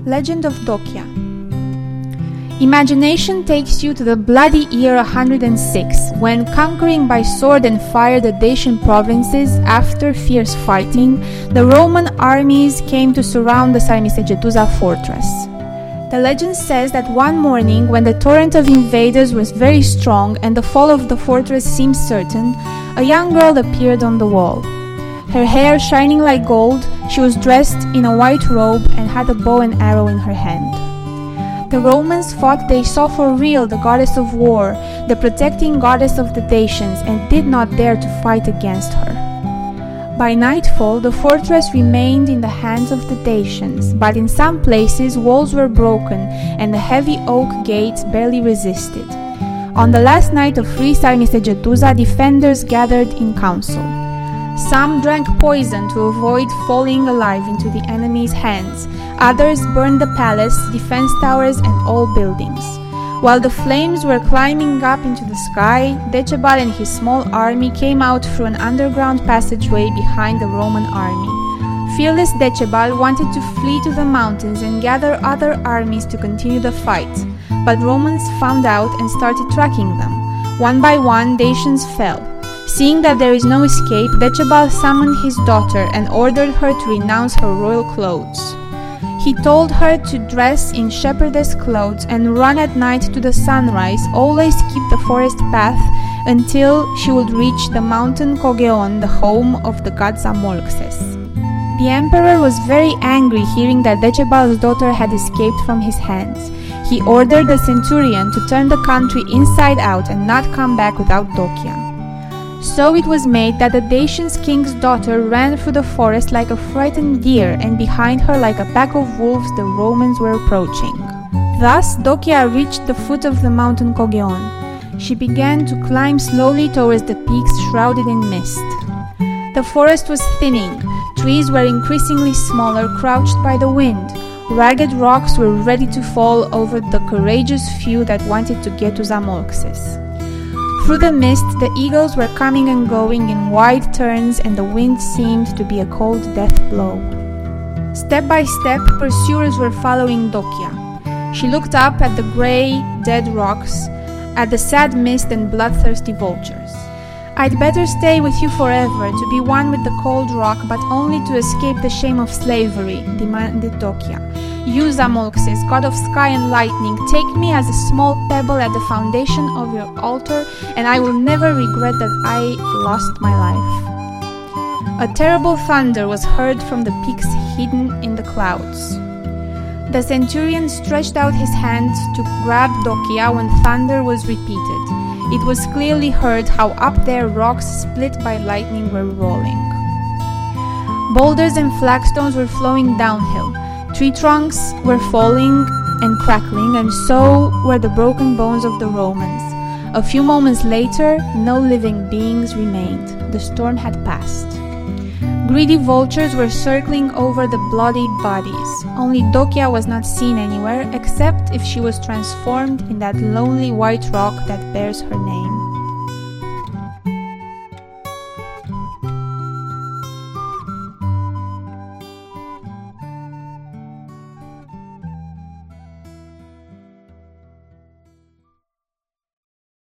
Legend of Dokia. Imagination takes you to the bloody year 106, when, conquering by sword and fire the Dacian provinces after fierce fighting, the Roman armies came to surround the Sarmisegetusa fortress. The legend says that one morning, when the torrent of invaders was very strong and the fall of the fortress seemed certain, a young girl appeared on the wall. Her hair shining like gold, she was dressed in a white robe and had a bow and arrow in her hand. The Romans thought they saw for real the goddess of war, the protecting goddess of the Dacians, and did not dare to fight against her. By nightfall, the fortress remained in the hands of the Dacians, but in some places walls were broken and the heavy oak gates barely resisted. On the last night of free Sarmisegetusa, defenders gathered in council. Some drank poison to avoid falling alive into the enemy's hands. Others burned the palace, defense towers, and all buildings. While the flames were climbing up into the sky, Decebal and his small army came out through an underground passageway behind the Roman army. Fearless Decebal wanted to flee to the mountains and gather other armies to continue the fight, but Romans found out and started tracking them. One by one, Dacians fell. Seeing that there is no escape, Decebal summoned his daughter and ordered her to renounce her royal clothes. He told her to dress in shepherdess clothes and run at night to the sunrise, always keep the forest path until she would reach the mountain Kogeon, the home of the god Zamolxes. The emperor was very angry hearing that Decebal's daughter had escaped from his hands. He ordered the centurion to turn the country inside out and not come back without Dokia. So it was made that the Dacian king's daughter ran through the forest like a frightened deer, and behind her, like a pack of wolves, the Romans were approaching. Thus Dokia reached the foot of the mountain Kogeon. She began to climb slowly towards the peaks shrouded in mist. The forest was thinning. Trees were increasingly smaller, crouched by the wind. Ragged rocks were ready to fall over the courageous few that wanted to get to Zamolxes. Through the mist, the eagles were coming and going in wide turns, and the wind seemed to be a cold death blow. Step by step, pursuers were following Dokia. She looked up at the grey, dead rocks, at the sad mist and bloodthirsty vultures. "I'd better stay with you forever, to be one with the cold rock, but only to escape the shame of slavery," demanded Dokia. "You, Zamolxes, god of sky and lightning, take me as a small pebble at the foundation of your altar, and I will never regret that I lost my life." A terrible thunder was heard from the peaks hidden in the clouds. The centurion stretched out his hand to grab Dokia when thunder was repeated. It was clearly heard how up there rocks split by lightning were rolling. Boulders and flagstones were flowing downhill. Tree trunks were falling and crackling, and so were the broken bones of the Romans. A few moments later, no living beings remained. The storm had passed. Greedy vultures were circling over the bloodied bodies. Only Dokia was not seen anywhere, except if she was transformed in that lonely white rock that bears her name.